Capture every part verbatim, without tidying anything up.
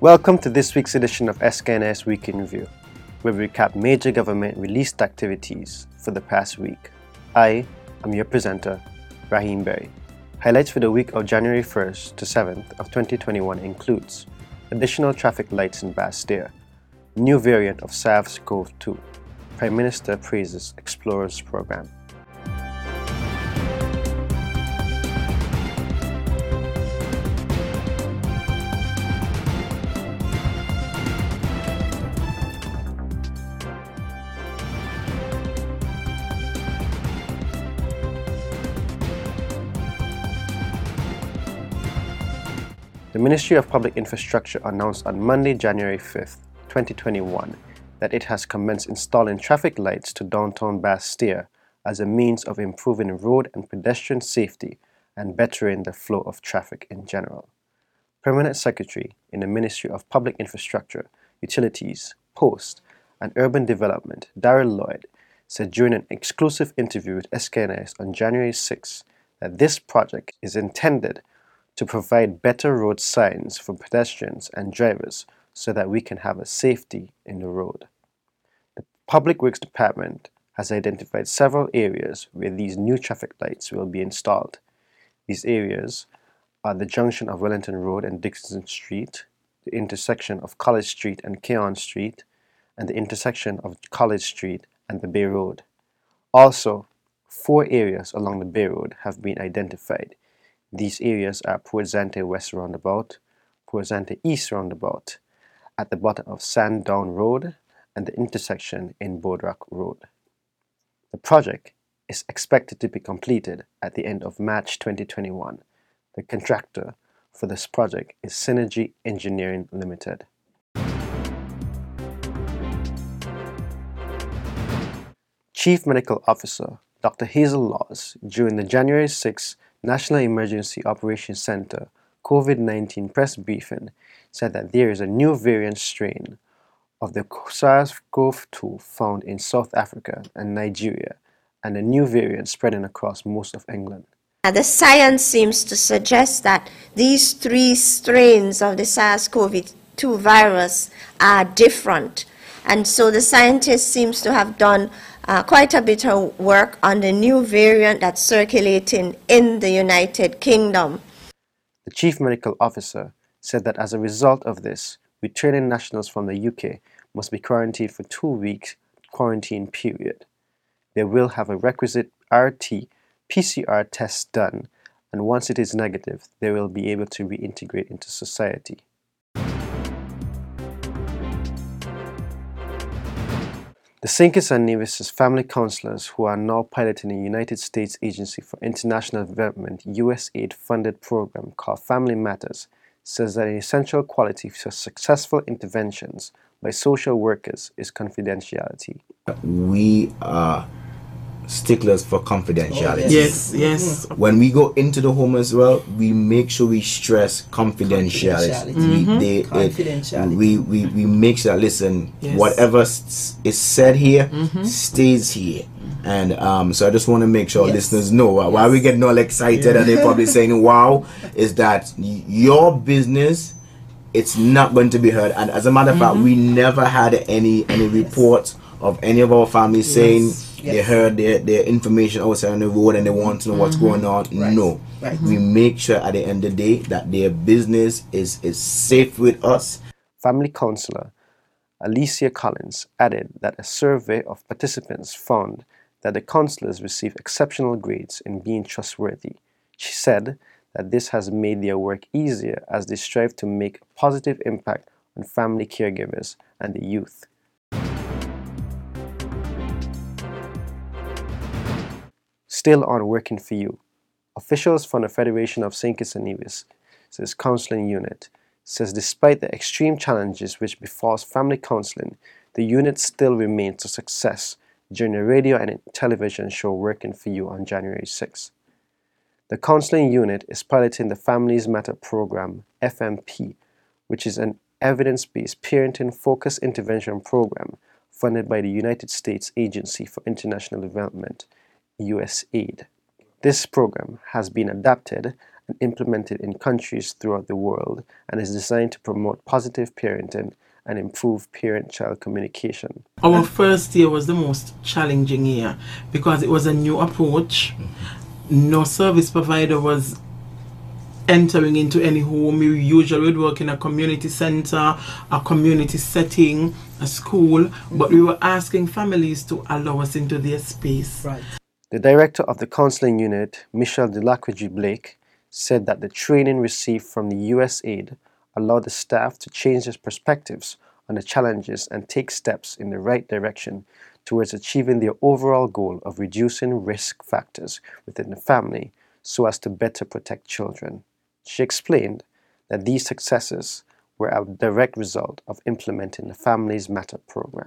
Welcome to this week's edition of S K N S Week in Review, where we recap major government released activities for the past week. I am your presenter, Raheem Berry. Highlights for the week of January first to seventh of twenty twenty-one includes additional traffic lights in Bastille, new variant of SARS-C o V two, Prime Minister praises Explorers program. The Ministry of Public Infrastructure announced on Monday, January fifth, twenty twenty-one, that it has commenced installing traffic lights to downtown Bastille as a means of improving road and pedestrian safety and bettering the flow of traffic in general. Permanent Secretary in the Ministry of Public Infrastructure, Utilities, Post, and Urban Development, Darrell Lloyd, said during an exclusive interview with S K N S on January sixth that this project is intended to provide better road signs for pedestrians and drivers so that we can have a safety in the road. The Public Works Department has identified several areas where these new traffic lights will be installed. These areas are the junction of Wellington Road and Dixon Street, the intersection of College Street and Keon Street, and the intersection of College Street and the Bay Road. Also, four areas along the Bay Road have been identified. These areas are Port Zante West Roundabout, Port Zante East Roundabout, at the bottom of Sandown Road, and the intersection in Boardrock Road. The project is expected to be completed at the end of March twenty twenty-one. The contractor for this project is Synergy Engineering Limited. Chief Medical Officer Doctor Hazel Laws, during the January sixth National Emergency Operations Center COVID nineteen press briefing, said that there is a new variant strain of the SARS-C o V two found in South Africa and Nigeria, and a new variant spreading across most of England. The science seems to suggest that these three strains of the SARS-C o V two virus are different, and so the scientists seems to have done Uh, quite a bit of work on the new variant that's circulating in the United Kingdom. The Chief Medical Officer said that as a result of this, returning nationals from the U K must be quarantined for two weeks quarantine period. They will have a requisite R T P C R test done, and once it is negative, they will be able to reintegrate into society. The Saint Kitts and Nevis' family counselors, who are now piloting a United States Agency for International Development U S A I D-funded program called Family Matters, says that an essential quality for successful interventions by social workers is confidentiality. We are sticklers for confidentiality. Yes, yes. When we go into the home as well, we make sure we stress confidentiality. Confidentiality. We, they, Confidentiality. It, we, we, we make sure that, listen, Yes. whatever s- is said here Mhm. stays here. And um, so I just want to make sure Yes. listeners know uh, why Yes. we getting all excited and they're probably saying, wow, is that y- your business, it's not going to be heard. And as a matter of fact, we never had any any reports of any of our families Yes. saying Yes. they heard their, their information outside on the road and they want to know what's going on. Right. No. Right. We make sure at the end of the day that their business is, is safe with us. Family counselor Alicia Collins added that a survey of participants found that the counselors receive exceptional grades in being trustworthy. She said that this has made their work easier as they strive to make a positive impact on family caregivers and the youth. Still on Working for You, officials from the Federation of Saint Kitts and Nevis' counseling unit says despite the extreme challenges which befalls family counseling, the unit still remains a success during a radio and television show Working for You on January sixth. The counseling unit is piloting the Families Matter program, F M P, which is an evidence-based parenting-focused intervention program funded by the United States Agency for International Development, U S A I D. This program has been adapted and implemented in countries throughout the world and is designed to promote positive parenting and improve parent-child communication. Our first year was the most challenging year because it was a new approach. No service provider was entering into any home. We usually would work in a community center, a community setting, a school, but we were asking families to allow us into their space. Right. The director of the counseling unit, Michelle Delacroix Blake, said that the training received from the U S A I D allowed the staff to change their perspectives on the challenges and take steps in the right direction towards achieving their overall goal of reducing risk factors within the family so as to better protect children. She explained that these successes were a direct result of implementing the Families Matter program.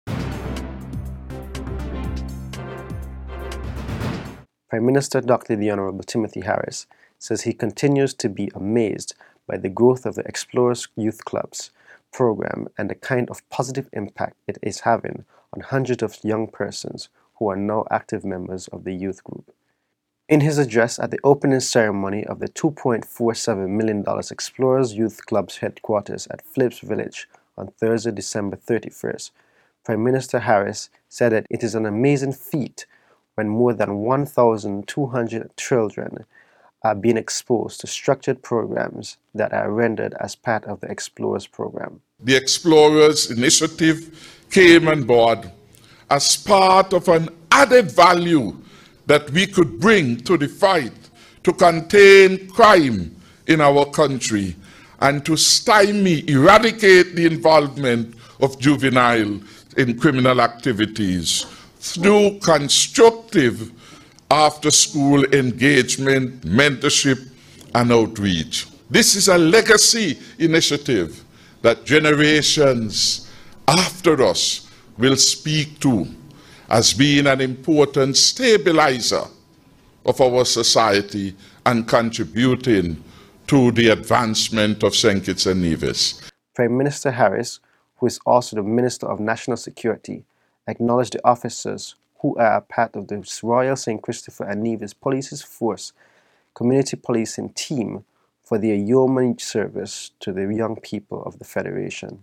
Prime Minister Doctor the Honorable Timothy Harris says he continues to be amazed by the growth of the Explorers Youth Clubs program and the kind of positive impact it is having on hundreds of young persons who are now active members of the youth group. In his address at the opening ceremony of the two point four seven million dollars Explorers Youth Club's headquarters at Phillips Village on Thursday, December thirty-first, Prime Minister Harris said that it is an amazing feat when more than one thousand two hundred children are being exposed to structured programs that are rendered as part of the Explorers program. The Explorers initiative came on board as part of an added value that we could bring to the fight to contain crime in our country and to stymie, eradicate the involvement of juveniles in criminal activities through constructive after-school engagement, mentorship, and outreach. This is a legacy initiative that generations after us will speak to as being an important stabilizer of our society and contributing to the advancement of Saint Kitts and Nevis. Prime Minister Harris, who is also the Minister of National Security, acknowledged the officers who are a part of the Royal Saint Christopher and Nevis Police Force community policing team for their yeoman service to the young people of the Federation.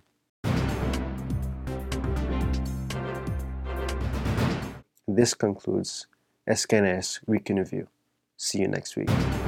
This concludes S K N S Week in Review. See you next week.